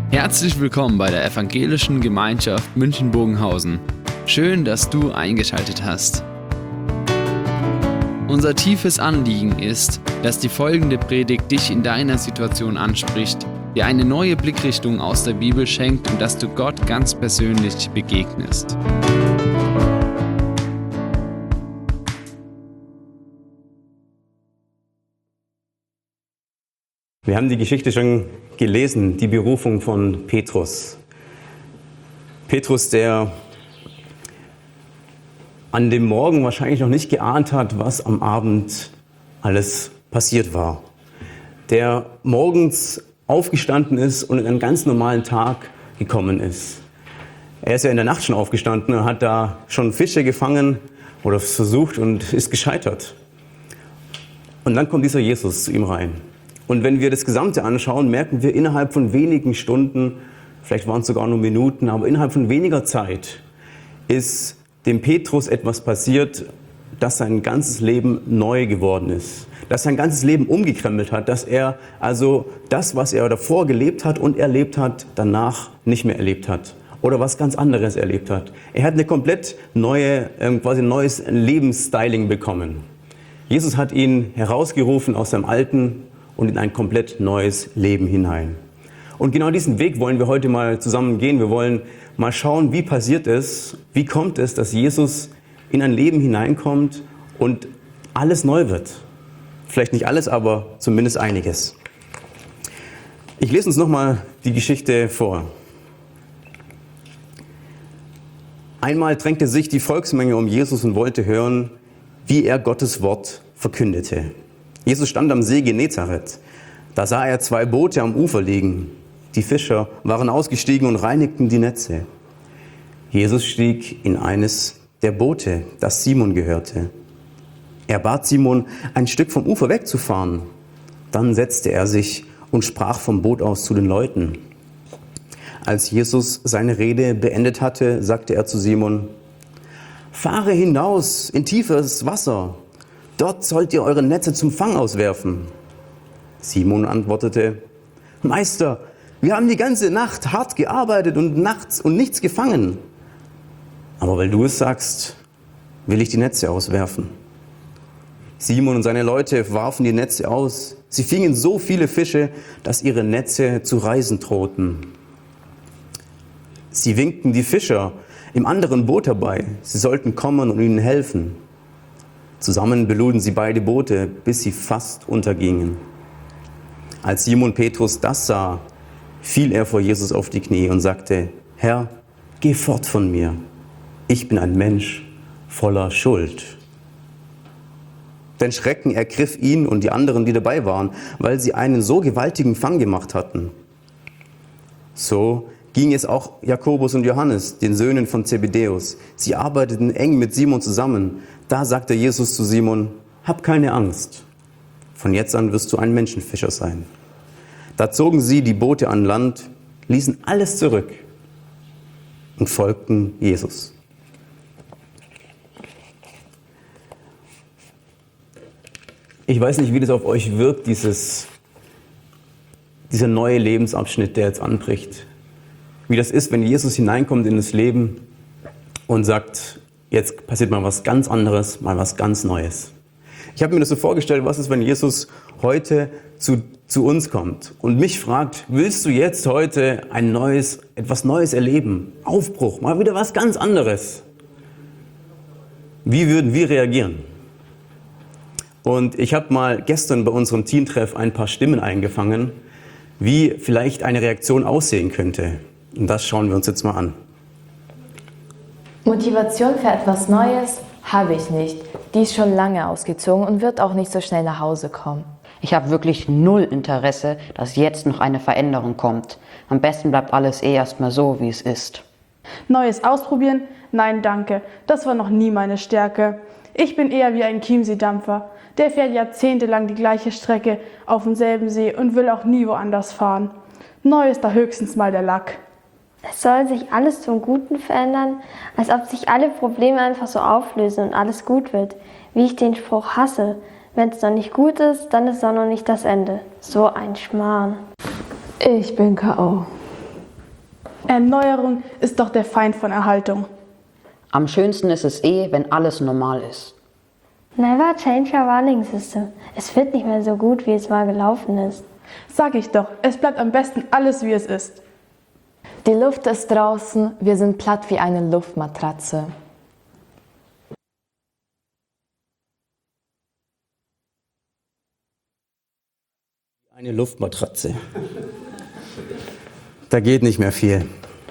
Herzlich willkommen bei der Evangelischen Gemeinschaft München-Bogenhausen. Schön, dass du eingeschaltet hast. Unser tiefes Anliegen ist, dass die folgende Predigt dich in deiner Situation anspricht, dir eine neue Blickrichtung aus der Bibel schenkt und dass du Gott ganz persönlich begegnest. Wir haben die Geschichte schon gelesen, die Berufung von Petrus. Petrus, der an dem Morgen wahrscheinlich noch nicht geahnt hat, was am Abend alles passiert war. Der morgens aufgestanden ist und in einen ganz normalen Tag gekommen ist. Er ist ja in der Nacht schon aufgestanden und hat da schon Fische gefangen oder versucht und ist gescheitert. Und dann kommt dieser Jesus zu ihm rein. Und wenn wir das Gesamte anschauen, merken wir innerhalb von wenigen Stunden, vielleicht waren es sogar nur Minuten, aber innerhalb von weniger Zeit ist dem Petrus etwas passiert, dass sein ganzes Leben neu geworden ist. Dass sein ganzes Leben umgekrempelt hat, dass er also das, was er davor gelebt hat und erlebt hat, danach nicht mehr erlebt hat. Oder was ganz anderes erlebt hat. Er hat eine komplett neue, quasi neues Lebensstyling bekommen. Jesus hat ihn herausgerufen aus seinem alten und in ein komplett neues Leben hinein. Und genau diesen Weg wollen wir heute mal zusammen gehen. Wir wollen mal schauen, wie passiert es, wie kommt es, dass Jesus in ein Leben hineinkommt und alles neu wird. Vielleicht nicht alles, aber zumindest einiges. Ich lese uns nochmal die Geschichte vor. Einmal drängte sich die Volksmenge um Jesus und wollte hören, wie er Gottes Wort verkündete. Jesus stand am See Genezareth. Da sah er 2 Boote am Ufer liegen. Die Fischer waren ausgestiegen und reinigten die Netze. Jesus stieg in eines der Boote, das Simon gehörte. Er bat Simon, ein Stück vom Ufer wegzufahren. Dann setzte er sich und sprach vom Boot aus zu den Leuten. Als Jesus seine Rede beendet hatte, sagte er zu Simon: Fahre hinaus in tiefes Wasser. Dort sollt ihr eure Netze zum Fang auswerfen. Simon antwortete: Meister, wir haben die ganze Nacht hart gearbeitet und nachts und nichts gefangen. Aber weil du es sagst, will ich die Netze auswerfen. Simon und seine Leute warfen die Netze aus. Sie fingen so viele Fische, dass ihre Netze zu reißen drohten. Sie winkten die Fischer im anderen Boot herbei. Sie sollten kommen und ihnen helfen. Zusammen beluden sie beide Boote, bis sie fast untergingen. Als Simon Petrus das sah, fiel er vor Jesus auf die Knie und sagte: Herr, geh fort von mir. Ich bin ein Mensch voller Schuld. Denn Schrecken ergriff ihn und die anderen, die dabei waren, weil sie einen so gewaltigen Fang gemacht hatten. So ging es auch Jakobus und Johannes, den Söhnen von Zebedäus. Sie arbeiteten eng mit Simon zusammen. Da sagte Jesus zu Simon: Hab keine Angst. Von jetzt an wirst du ein Menschenfischer sein. Da zogen sie die Boote an Land, ließen alles zurück und folgten Jesus. Ich weiß nicht, wie das auf euch wirkt, dieser neue Lebensabschnitt, der jetzt anbricht. Wie das ist, wenn Jesus hineinkommt in das Leben und sagt: Jetzt passiert mal was ganz anderes, mal was ganz Neues. Ich habe mir das so vorgestellt, was ist, wenn Jesus heute zu uns kommt und mich fragt: Willst du jetzt heute etwas Neues erleben? Aufbruch, mal wieder was ganz anderes. Wie würden wir reagieren? Und ich habe mal gestern bei unserem Teamtreff ein paar Stimmen eingefangen, wie vielleicht eine Reaktion aussehen könnte. Und das schauen wir uns jetzt mal an. Motivation für etwas Neues habe ich nicht. Die ist schon lange ausgezogen und wird auch nicht so schnell nach Hause kommen. Ich habe wirklich 0 Interesse, dass jetzt noch eine Veränderung kommt. Am besten bleibt alles erstmal so, wie es ist. Neues ausprobieren? Nein, danke. Das war noch nie meine Stärke. Ich bin eher wie ein Chiemsee-Dampfer. Der fährt jahrzehntelang die gleiche Strecke auf demselben See und will auch nie woanders fahren. Neu ist da höchstens mal der Lack. Es soll sich alles zum Guten verändern, als ob sich alle Probleme einfach so auflösen und alles gut wird. Wie ich den Spruch hasse: Wenn es noch nicht gut ist, dann ist auch noch nicht das Ende. So ein Schmarrn. Ich bin K.O. Erneuerung ist doch der Feind von Erhaltung. Am schönsten ist es wenn alles normal ist. Never change your running system. Es wird nicht mehr so gut, wie es mal gelaufen ist. Sag ich doch, es bleibt am besten alles, wie es ist. Die Luft ist draußen, wir sind platt wie eine Luftmatratze. Eine Luftmatratze. Da geht nicht mehr viel.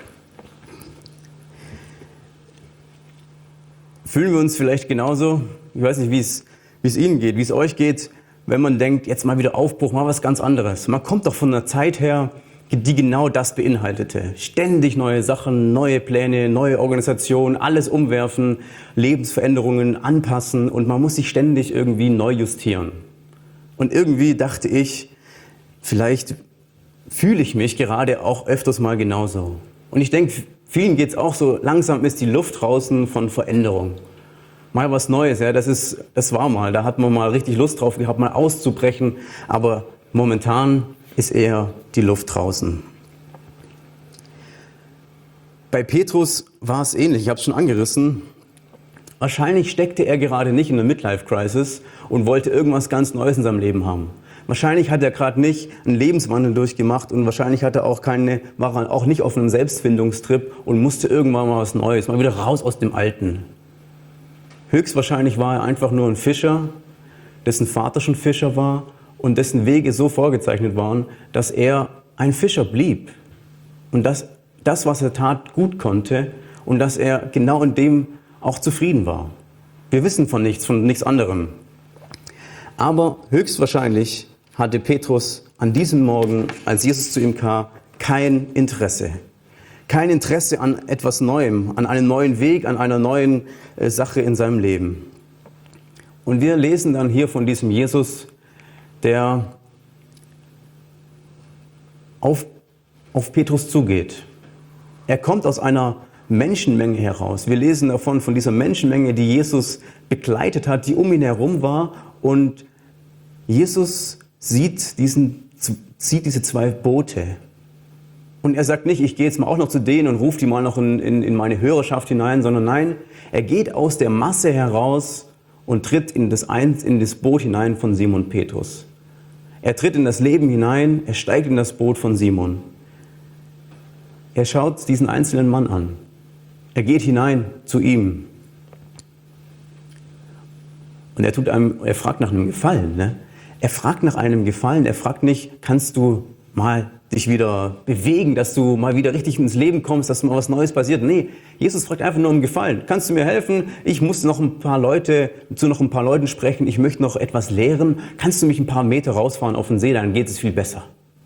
Fühlen wir uns vielleicht genauso? Ich weiß nicht, wie es Ihnen geht, wie es euch geht, wenn man denkt, jetzt mal wieder Aufbruch, mal was ganz anderes. Man kommt doch von einer Zeit her, die genau das beinhaltete. Ständig neue Sachen, neue Pläne, neue Organisationen, alles umwerfen, Lebensveränderungen anpassen und man muss sich ständig irgendwie neu justieren. Und irgendwie dachte ich, vielleicht fühle ich mich gerade auch öfters mal genauso. Und ich denke, vielen geht es auch so, langsam ist die Luft draußen von Veränderung. Mal was Neues, ja, das war mal, da hat man mal richtig Lust drauf gehabt, mal auszubrechen, aber momentan ist eher die Luft draußen. Bei Petrus war es ähnlich, ich habe es schon angerissen. Wahrscheinlich steckte er gerade nicht in einer Midlife-Crisis und wollte irgendwas ganz Neues in seinem Leben haben. Wahrscheinlich hat er gerade nicht einen Lebenswandel durchgemacht und wahrscheinlich war er auch nicht auf einem Selbstfindungstrip und musste irgendwann mal was Neues, mal wieder raus aus dem Alten. Höchstwahrscheinlich war er einfach nur ein Fischer, dessen Vater schon Fischer war und dessen Wege so vorgezeichnet waren, dass er ein Fischer blieb. Und das, was er tat, gut konnte und dass er genau in dem auch zufrieden war. Wir wissen von nichts anderem. Aber höchstwahrscheinlich hatte Petrus an diesem Morgen, als Jesus zu ihm kam, kein Interesse. Kein Interesse an etwas Neuem, an einem neuen Weg, an einer neuen Sache in seinem Leben. Und wir lesen dann hier von diesem Jesus, der auf Petrus zugeht. Er kommt aus einer Menschenmenge heraus. Wir lesen davon, von dieser Menschenmenge, die Jesus begleitet hat, die um ihn herum war. Und Jesus sieht diese zwei Boote. Und er sagt nicht, ich gehe jetzt mal auch noch zu denen und rufe die mal noch in meine Hörerschaft hinein, sondern nein, er geht aus der Masse heraus und tritt in das Boot hinein von Simon Petrus. Er tritt in das Leben hinein, er steigt in das Boot von Simon. Er schaut diesen einzelnen Mann an. Er geht hinein zu ihm. Und er fragt nach einem Gefallen. Ne? Er fragt nach einem Gefallen. Er fragt nicht, kannst du mal dich wieder bewegen, dass du mal wieder richtig ins Leben kommst, dass mal was Neues passiert. Nee, Jesus fragt einfach nur um Gefallen. Kannst du mir helfen? Ich muss zu noch ein paar Leuten sprechen. Ich möchte noch etwas lehren. Kannst du mich ein paar Meter rausfahren auf den See? Dann geht es viel besser.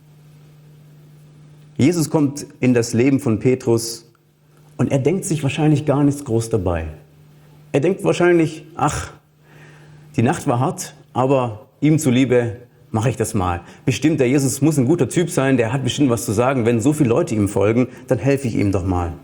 Jesus kommt in das Leben von Petrus und er denkt sich wahrscheinlich gar nichts groß dabei. Er denkt wahrscheinlich, ach, die Nacht war hart, aber ihm zuliebe mache ich das mal. Bestimmt, der Jesus muss ein guter Typ sein, der hat bestimmt was zu sagen. Wenn so viele Leute ihm folgen, dann helfe ich ihm doch mal.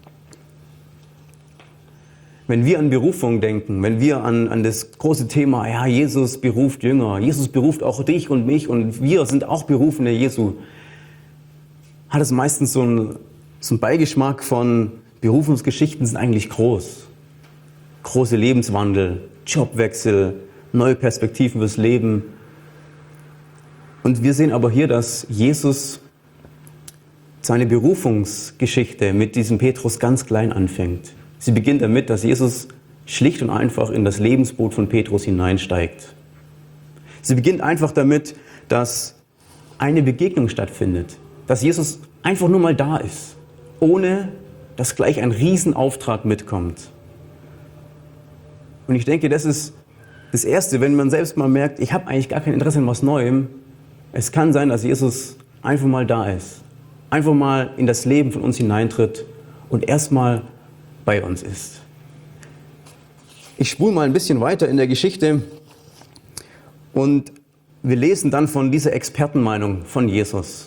Wenn wir an Berufung denken, wenn wir an das große Thema, ja, Jesus beruft Jünger, Jesus beruft auch dich und mich und wir sind auch Berufene Jesu, hat es meistens so einen Beigeschmack von Berufungsgeschichten sind eigentlich groß. Große Lebenswandel, Jobwechsel, neue Perspektiven fürs Leben. Und wir sehen aber hier, dass Jesus seine Berufungsgeschichte mit diesem Petrus ganz klein anfängt. Sie beginnt damit, dass Jesus schlicht und einfach in das Lebensboot von Petrus hineinsteigt. Sie beginnt einfach damit, dass eine Begegnung stattfindet, dass Jesus einfach nur mal da ist, ohne dass gleich ein Riesenauftrag mitkommt. Und ich denke, das ist das Erste, wenn man selbst mal merkt, ich habe eigentlich gar kein Interesse an was Neuem. Es kann sein, dass Jesus einfach mal da ist, einfach mal in das Leben von uns hineintritt und erstmal bei uns ist. Ich spule mal ein bisschen weiter in der Geschichte und wir lesen dann von dieser Expertenmeinung von Jesus,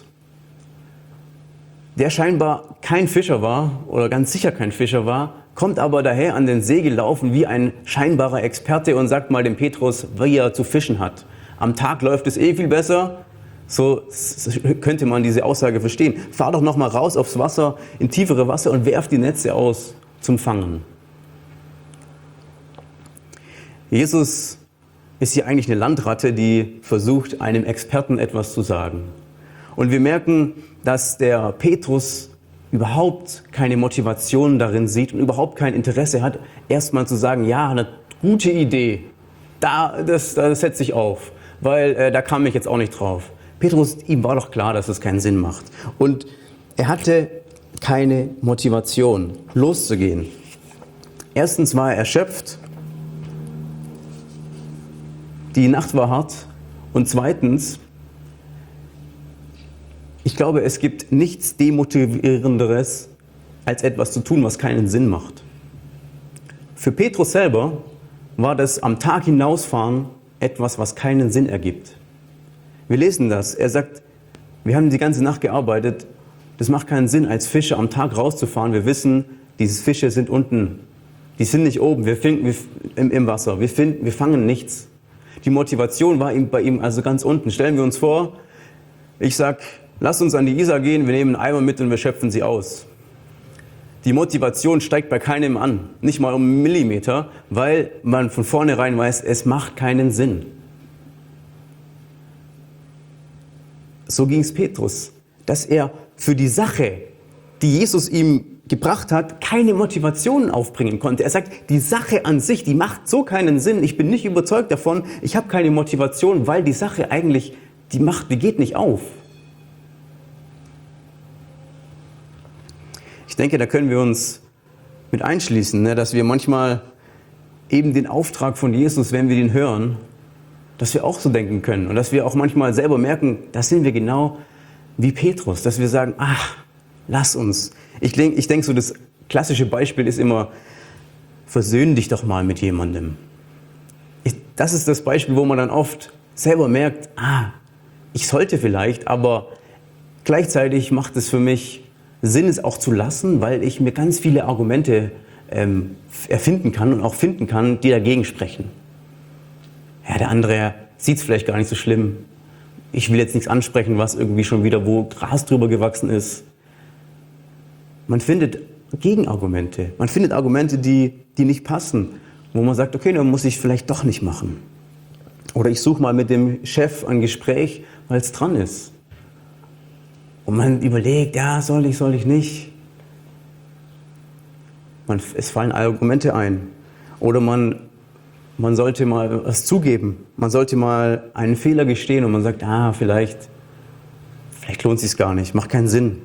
der scheinbar kein Fischer war oder ganz sicher kein Fischer war, kommt aber daher an den See gelaufen wie ein scheinbarer Experte und sagt mal dem Petrus, wie er zu fischen hat. Am Tag läuft es viel besser, So könnte man diese Aussage verstehen. Fahr doch noch mal raus aufs Wasser, in tiefere Wasser und werf die Netze aus zum Fangen. Jesus ist hier eigentlich eine Landratte, die versucht, einem Experten etwas zu sagen. Und wir merken, dass der Petrus überhaupt keine Motivation darin sieht und überhaupt kein Interesse hat, erstmal zu sagen, ja, eine gute Idee, das setze ich auf, weil da kam ich jetzt auch nicht drauf. Petrus, ihm war doch klar, dass es keinen Sinn macht. Und er hatte keine Motivation, loszugehen. Erstens war er erschöpft, die Nacht war hart. Und zweitens, ich glaube, es gibt nichts Demotivierenderes, als etwas zu tun, was keinen Sinn macht. Für Petrus selber war das am Tag hinausfahren etwas, was keinen Sinn ergibt. Wir lesen das. Er sagt, wir haben die ganze Nacht gearbeitet. Das macht keinen Sinn, als Fische am Tag rauszufahren. Wir wissen, diese Fische sind unten. Die sind nicht oben. Wir finden im Wasser. Wir fangen nichts. Die Motivation war bei ihm also ganz unten. Stellen wir uns vor, ich sag, lass uns an die Isar gehen, wir nehmen einen Eimer mit und wir schöpfen sie aus. Die Motivation steigt bei keinem an, nicht mal um einen Millimeter, weil man von vornherein weiß, es macht keinen Sinn. So ging es Petrus, dass er für die Sache, die Jesus ihm gebracht hat, keine Motivation aufbringen konnte. Er sagt, die Sache an sich, die macht so keinen Sinn, ich bin nicht überzeugt davon, ich habe keine Motivation, weil die Sache eigentlich, die geht nicht auf. Ich denke, da können wir uns mit einschließen, dass wir manchmal eben den Auftrag von Jesus, wenn wir den hören, dass wir auch so denken können und dass wir auch manchmal selber merken, da sind wir genau wie Petrus, dass wir sagen, ach, lass uns. Ich denke so, das klassische Beispiel ist immer, versöhn dich doch mal mit jemandem. Das ist das Beispiel, wo man dann oft selber merkt, ich sollte vielleicht, aber gleichzeitig macht es für mich Sinn, es auch zu lassen, weil ich mir ganz viele Argumente erfinden kann und auch finden kann, die dagegen sprechen. Ja, der andere sieht es vielleicht gar nicht so schlimm. Ich will jetzt nichts ansprechen, was irgendwie schon wieder wo Gras drüber gewachsen ist. Man findet Gegenargumente. Man findet Argumente, die nicht passen, wo man sagt, okay, dann muss ich vielleicht doch nicht machen. Oder ich suche mal mit dem Chef ein Gespräch, weil es dran ist. Und man überlegt, ja, soll ich nicht. Es fallen Argumente ein. Oder man sollte mal was zugeben. Man sollte mal einen Fehler gestehen und man sagt, vielleicht lohnt es sich gar nicht, macht keinen Sinn.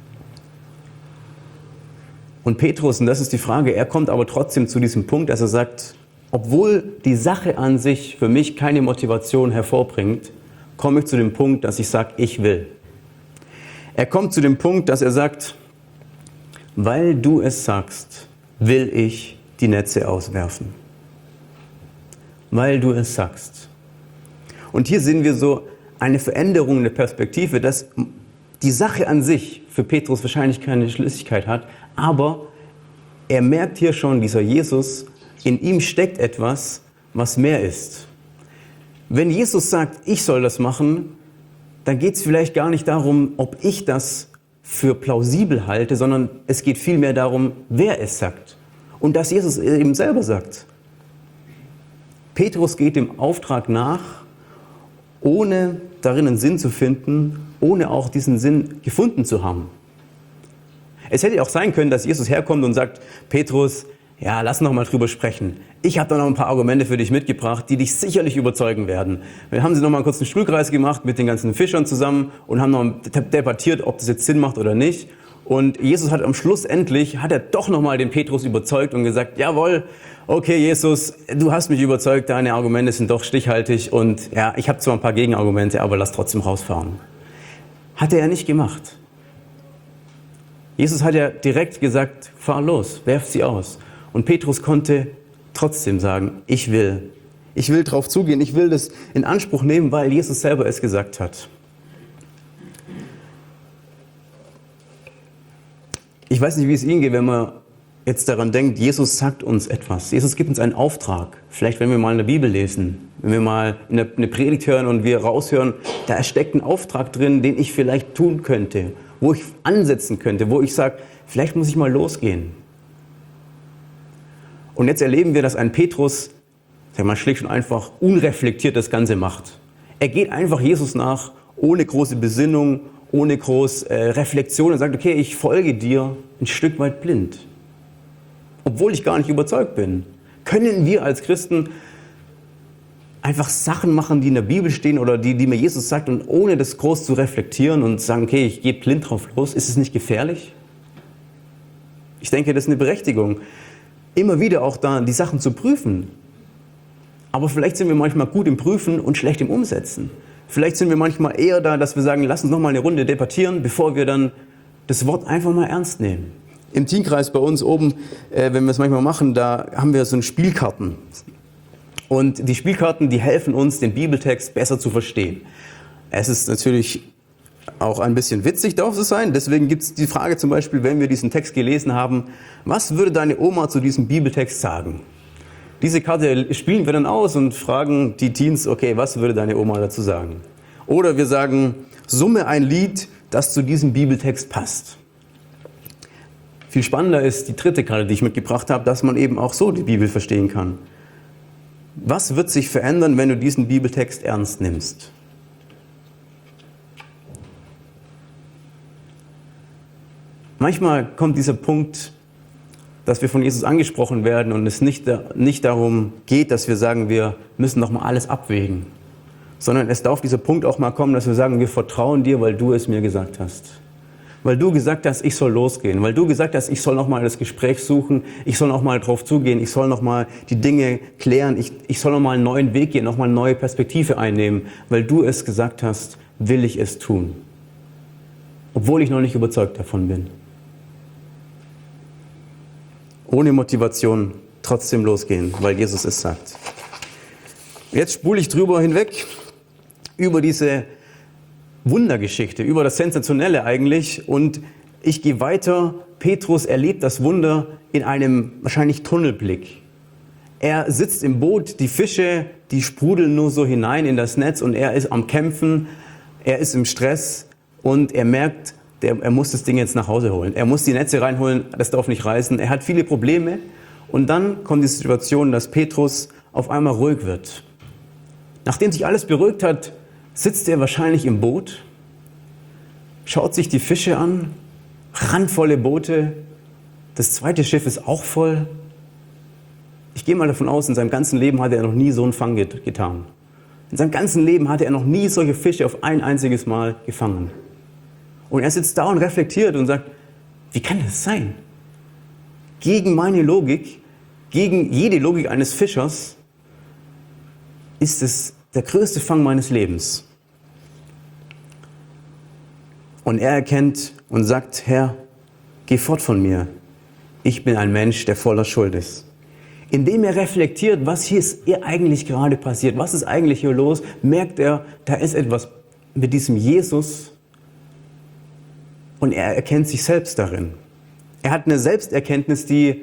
Und Petrus, und das ist die Frage, er kommt aber trotzdem zu diesem Punkt, dass er sagt, obwohl die Sache an sich für mich keine Motivation hervorbringt, komme ich zu dem Punkt, dass ich sage, ich will. Er kommt zu dem Punkt, dass er sagt, weil du es sagst, will ich die Netze auswerfen. Weil du es sagst. Und hier sehen wir so eine Veränderung der Perspektive, dass die Sache an sich für Petrus wahrscheinlich keine Schlüssigkeit hat, aber er merkt hier schon, dieser Jesus, in ihm steckt etwas, was mehr ist. Wenn Jesus sagt, ich soll das machen, dann geht es vielleicht gar nicht darum, ob ich das für plausibel halte, sondern es geht vielmehr darum, wer es sagt. Und dass Jesus eben selber sagt. Petrus geht dem Auftrag nach, ohne darin einen Sinn zu finden, ohne auch diesen Sinn gefunden zu haben. Es hätte auch sein können, dass Jesus herkommt und sagt, Petrus, ja, lass noch mal drüber sprechen. Ich habe da noch ein paar Argumente für dich mitgebracht, die dich sicherlich überzeugen werden. Wir haben sie noch mal kurz einen Stuhlkreis gemacht mit den ganzen Fischern zusammen und haben noch debattiert, ob das jetzt Sinn macht oder nicht. Und Jesus hat am Schluss hat er doch noch mal den Petrus überzeugt und gesagt, jawohl, okay Jesus, du hast mich überzeugt, deine Argumente sind doch stichhaltig und ja, ich habe zwar ein paar Gegenargumente, aber lass trotzdem rausfahren. Hat er ja nicht gemacht. Jesus hat ja direkt gesagt, fahr los, werf sie aus. Und Petrus konnte trotzdem sagen, ich will drauf zugehen, ich will das in Anspruch nehmen, weil Jesus selber es gesagt hat. Ich weiß nicht, wie es Ihnen geht, wenn man jetzt daran denkt, Jesus sagt uns etwas. Jesus gibt uns einen Auftrag. Vielleicht, wenn wir mal in der Bibel lesen. Wenn wir mal eine Predigt hören und wir raushören, da steckt ein Auftrag drin, den ich vielleicht tun könnte, wo ich ansetzen könnte, wo ich sage, vielleicht muss ich mal losgehen. Und jetzt erleben wir, dass ein Petrus, sag mal, schlicht und einfach unreflektiert das Ganze macht. Er geht einfach Jesus nach, ohne große Besinnung, ohne groß Reflexion und sagt, okay, ich folge dir ein Stück weit blind. Obwohl ich gar nicht überzeugt bin. Können wir als Christen einfach Sachen machen, die in der Bibel stehen oder die mir Jesus sagt und ohne das groß zu reflektieren und sagen, okay, ich gehe blind drauf los, ist es nicht gefährlich? Ich denke, das ist eine Berechtigung, immer wieder auch da die Sachen zu prüfen. Aber vielleicht sind wir manchmal gut im Prüfen und schlecht im Umsetzen. Vielleicht sind wir manchmal eher da, dass wir sagen, lass uns noch mal eine Runde debattieren, bevor wir dann das Wort einfach mal ernst nehmen. Im Teamkreis bei uns oben, wenn wir es manchmal machen, da haben wir so Spielkarten. Und die Spielkarten, die helfen uns, den Bibeltext besser zu verstehen. Es ist natürlich auch ein bisschen witzig, darf es sein. Deswegen gibt es die Frage zum Beispiel, wenn wir diesen Text gelesen haben, was würde deine Oma zu diesem Bibeltext sagen? Diese Karte spielen wir dann aus und fragen die Teens, okay, was würde deine Oma dazu sagen? Oder wir sagen, summe ein Lied, das zu diesem Bibeltext passt. Viel spannender ist die dritte Karte, die ich mitgebracht habe, dass man eben auch so die Bibel verstehen kann. Was wird sich verändern, wenn du diesen Bibeltext ernst nimmst? Manchmal kommt dieser Punkt, dass wir von Jesus angesprochen werden und es nicht darum geht, dass wir sagen, wir müssen noch mal alles abwägen, sondern es darf dieser Punkt auch mal kommen, dass wir sagen, wir vertrauen dir, weil du es mir gesagt hast. Weil du gesagt hast, ich soll losgehen. Weil du gesagt hast, ich soll nochmal das Gespräch suchen. Ich soll nochmal drauf zugehen. Ich soll nochmal die Dinge klären. Ich soll nochmal einen neuen Weg gehen, nochmal eine neue Perspektive einnehmen. Weil du es gesagt hast, will ich es tun. Obwohl ich noch nicht überzeugt davon bin. Ohne Motivation trotzdem losgehen, weil Jesus es sagt. Jetzt spule ich drüber hinweg, über diese Wundergeschichte, über das Sensationelle eigentlich, und ich gehe weiter. Petrus erlebt das Wunder in einem wahrscheinlich Tunnelblick. Er sitzt im Boot, die Fische, die sprudeln nur so hinein in das Netz und er ist am Kämpfen, er ist im Stress und er merkt, er muss das Ding jetzt nach Hause holen. Er muss die Netze reinholen, das darf nicht reißen. Er hat viele Probleme und dann kommt die Situation, dass Petrus auf einmal ruhig wird. Nachdem sich alles beruhigt hat, sitzt er wahrscheinlich im Boot, schaut sich die Fische an, randvolle Boote, das zweite Schiff ist auch voll. Ich gehe mal davon aus, in seinem ganzen Leben hatte er noch nie so einen Fang getan. In seinem ganzen Leben hatte er noch nie solche Fische auf ein einziges Mal gefangen. Und er sitzt da und reflektiert und sagt, wie kann das sein? Gegen meine Logik, gegen jede Logik eines Fischers, ist es der größte Fang meines Lebens. Und er erkennt und sagt, Herr, geh fort von mir. Ich bin ein Mensch, der voller Schuld ist. Indem er reflektiert, was hier ist eigentlich gerade passiert, was ist eigentlich hier los, merkt er, da ist etwas mit diesem Jesus und er erkennt sich selbst darin. Er hat eine Selbsterkenntnis, die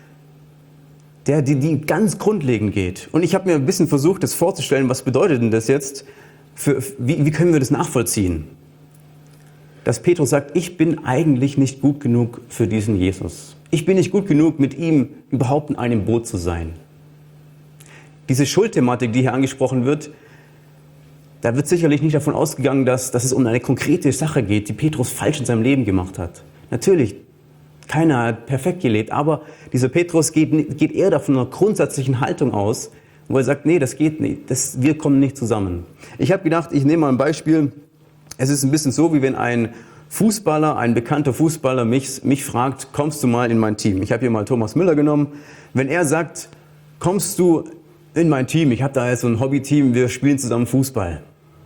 ganz grundlegend geht. Und ich habe mir ein bisschen versucht, das vorzustellen, was bedeutet denn das jetzt? Wie können wir das nachvollziehen? Dass Petrus sagt, ich bin eigentlich nicht gut genug für diesen Jesus. Ich bin nicht gut genug, mit ihm überhaupt in einem Boot zu sein. Diese Schuldthematik, die hier angesprochen wird, da wird sicherlich nicht davon ausgegangen, dass es um eine konkrete Sache geht, die Petrus falsch in seinem Leben gemacht hat. Natürlich, keiner hat perfekt gelebt, aber dieser Petrus geht eher davon einer grundsätzlichen Haltung aus, wo er sagt, nee, das geht nicht, wir kommen nicht zusammen. Ich habe gedacht, ich nehme mal ein Beispiel. Es ist ein bisschen so, wie wenn ein bekannter Fußballer mich fragt, kommst du mal in mein Team? Ich habe hier mal Thomas Müller genommen. Wenn er sagt, kommst du in mein Team? Ich habe da jetzt so ein Hobbyteam, wir spielen zusammen Fußball.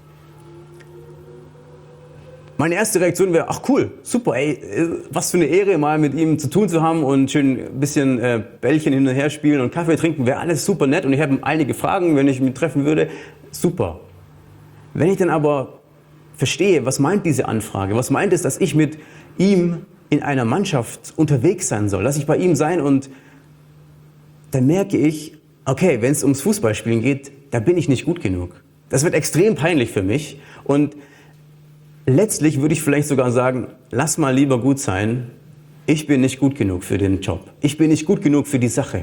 Meine erste Reaktion wäre, ach cool, super, ey, was für eine Ehre, mal mit ihm zu tun zu haben und schön ein bisschen Bällchen hin und her spielen und Kaffee trinken, wäre alles super nett und ich habe einige Fragen, wenn ich ihn treffen würde, super. Wenn ich dann aber verstehe, was meint diese Anfrage, was meint es, dass ich mit ihm in einer Mannschaft unterwegs sein soll, dass ich bei ihm sein und dann merke ich, okay, wenn es ums Fußballspielen geht, da bin ich nicht gut genug. Das wird extrem peinlich für mich und letztlich würde ich vielleicht sogar sagen, lass mal lieber gut sein, ich bin nicht gut genug für den Job. Ich bin nicht gut genug für die Sache.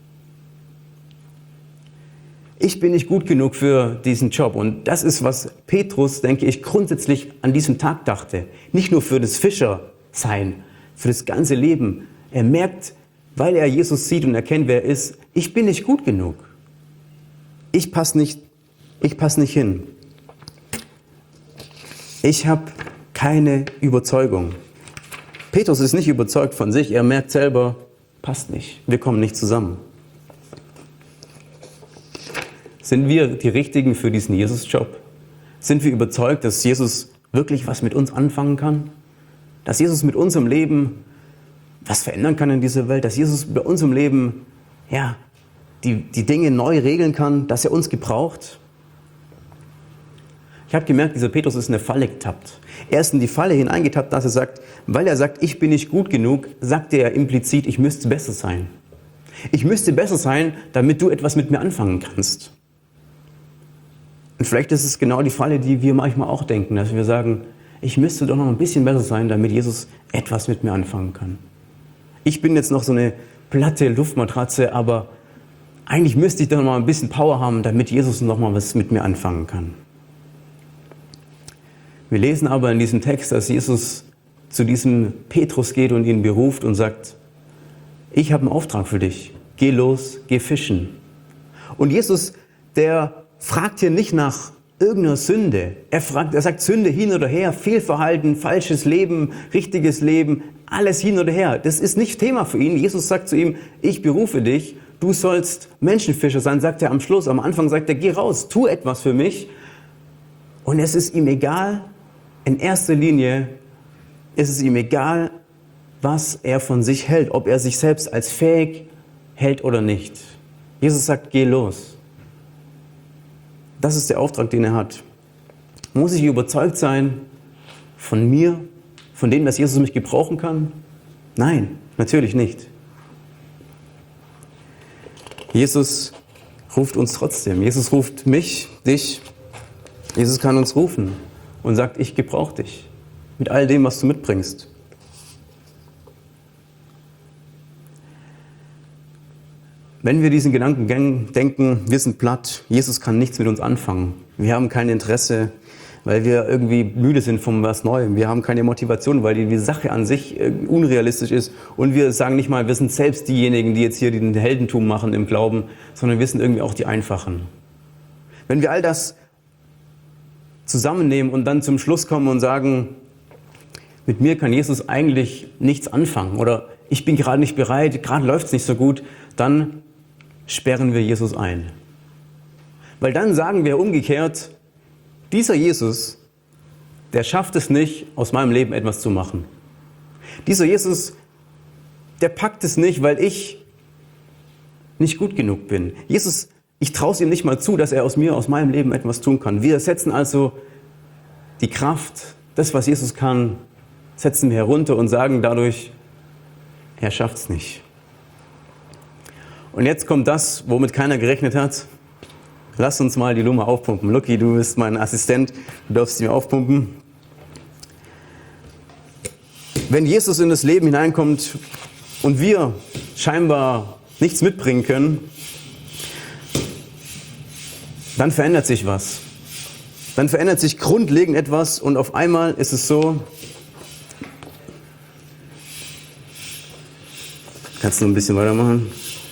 Ich bin nicht gut genug für diesen Job. Und das ist, was Petrus, denke ich, grundsätzlich an diesem Tag dachte. Nicht nur für das Fischersein, für das ganze Leben. Er merkt, weil er Jesus sieht und erkennt, wer er ist, ich bin nicht gut genug. Ich passe nicht hin. Ich habe keine Überzeugung. Petrus ist nicht überzeugt von sich. Er merkt selber, passt nicht. Wir kommen nicht zusammen. Sind wir die Richtigen für diesen Jesus-Job? Sind wir überzeugt, dass Jesus wirklich was mit uns anfangen kann? Dass Jesus mit unserem Leben was verändern kann in dieser Welt? Dass Jesus bei unserem Leben die Dinge neu regeln kann? Dass er uns gebraucht? Ich habe gemerkt, dieser Petrus ist in eine Falle getappt. Er ist in die Falle hineingetappt, dass er sagt, weil er sagt, ich bin nicht gut genug, sagt er implizit, ich müsste besser sein. Ich müsste besser sein, damit du etwas mit mir anfangen kannst. Und vielleicht ist es genau die Falle, die wir manchmal auch denken, dass wir sagen, ich müsste doch noch ein bisschen besser sein, damit Jesus etwas mit mir anfangen kann. Ich bin jetzt noch so eine platte Luftmatratze, aber eigentlich müsste ich doch noch mal ein bisschen Power haben, damit Jesus noch mal was mit mir anfangen kann. Wir lesen aber in diesem Text, dass Jesus zu diesem Petrus geht und ihn beruft und sagt, ich habe einen Auftrag für dich, geh los, geh fischen. Und Jesus, der fragt hier nicht nach irgendeiner Sünde. Er sagt Sünde hin oder her, Fehlverhalten, falsches Leben, richtiges Leben, alles hin oder her. Das ist nicht Thema für ihn. Jesus sagt zu ihm, ich berufe dich, du sollst Menschenfischer sein, sagt er am Schluss. Am Anfang sagt er, geh raus, tu etwas für mich. Und es ist ihm egal, in erster Linie ist es ihm egal, was er von sich hält, ob er sich selbst als fähig hält oder nicht. Jesus sagt, geh los. Das ist der Auftrag, den er hat. Muss ich überzeugt sein von mir, von dem, dass Jesus mich gebrauchen kann? Nein, natürlich nicht. Jesus ruft uns trotzdem. Jesus ruft mich, dich. Jesus kann uns rufen und sagt, ich gebrauche dich mit all dem, was du mitbringst. Wenn wir diesen Gedanken denken, wir sind platt, Jesus kann nichts mit uns anfangen. Wir haben kein Interesse, weil wir irgendwie müde sind von was Neuem. Wir haben keine Motivation, weil die Sache an sich unrealistisch ist. Und wir sagen nicht mal, wir sind selbst diejenigen, die jetzt hier den Heldentum machen im Glauben, sondern wir sind irgendwie auch die Einfachen. Wenn wir all das zusammennehmen und dann zum Schluss kommen und sagen, mit mir kann Jesus eigentlich nichts anfangen oder ich bin gerade nicht bereit, gerade läuft es nicht so gut, dann sperren wir Jesus ein. Weil dann sagen wir umgekehrt, dieser Jesus, der schafft es nicht, aus meinem Leben etwas zu machen. Dieser Jesus, der packt es nicht, weil ich nicht gut genug bin. Jesus, ich traue es ihm nicht mal zu, dass er aus meinem Leben etwas tun kann. Wir setzen also die Kraft, das, was Jesus kann, setzen wir herunter und sagen dadurch, er schafft es nicht. Und jetzt kommt das, womit keiner gerechnet hat. Lass uns mal die Nummer aufpumpen. Lucky, du bist mein Assistent, du darfst sie mir aufpumpen. Wenn Jesus in das Leben hineinkommt und wir scheinbar nichts mitbringen können, dann verändert sich was. Dann verändert sich grundlegend etwas und auf einmal ist es so, kannst du ein bisschen weitermachen?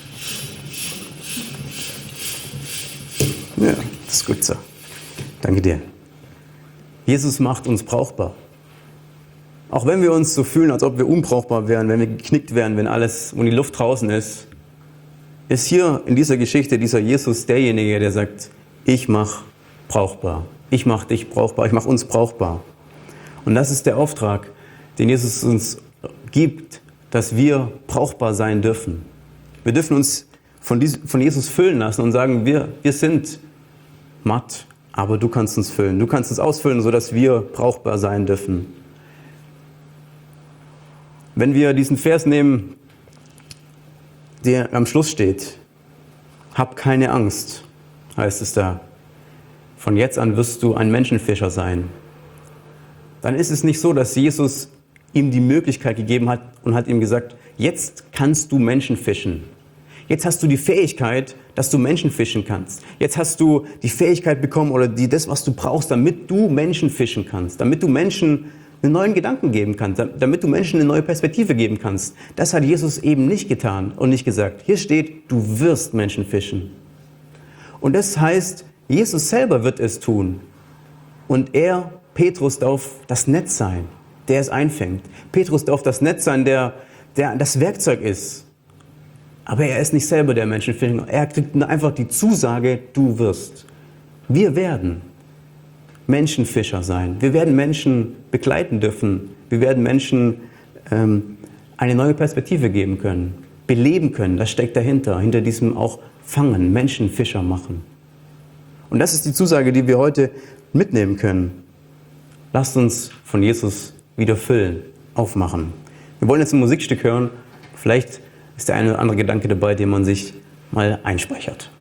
Ja, das ist gut so. Danke dir. Jesus macht uns brauchbar. Auch wenn wir uns so fühlen, als ob wir unbrauchbar wären, wenn wir geknickt wären, wenn die Luft draußen ist, ist hier in dieser Geschichte dieser Jesus derjenige, der sagt, ich mache brauchbar. Ich mache dich brauchbar. Ich mache uns brauchbar. Und das ist der Auftrag, den Jesus uns gibt, dass wir brauchbar sein dürfen. Wir dürfen uns von Jesus füllen lassen und sagen, wir sind matt, aber du kannst uns füllen. Du kannst uns ausfüllen, sodass wir brauchbar sein dürfen. Wenn wir diesen Vers nehmen, der am Schluss steht, hab keine Angst. heißt es da. Von jetzt an wirst du ein Menschenfischer sein. Dann ist es nicht so, dass Jesus ihm die Möglichkeit gegeben hat und hat ihm gesagt, jetzt kannst du Menschen fischen. Jetzt hast du die Fähigkeit, dass du Menschen fischen kannst. Jetzt hast du die Fähigkeit bekommen oder das, was du brauchst, damit du Menschen fischen kannst. Damit du Menschen einen neuen Gedanken geben kannst. Damit du Menschen eine neue Perspektive geben kannst. Das hat Jesus eben nicht getan und nicht gesagt. Hier steht, du wirst Menschen fischen. Und das heißt, Jesus selber wird es tun. Und er, Petrus, darf das Netz sein, der es einfängt. Petrus darf das Netz sein, der das Werkzeug ist. Aber er ist nicht selber der Menschenfischer. Er kriegt einfach die Zusage, du wirst. Wir werden Menschenfischer sein. Wir werden Menschen begleiten dürfen. Wir werden Menschen eine neue Perspektive geben können. Beleben können, das steckt dahinter. Hinter diesem auch fangen, Menschenfischer machen. Und das ist die Zusage, die wir heute mitnehmen können. Lasst uns von Jesus wieder füllen, aufmachen. Wir wollen jetzt ein Musikstück hören. Vielleicht ist der eine oder andere Gedanke dabei, den man sich mal einspeichert.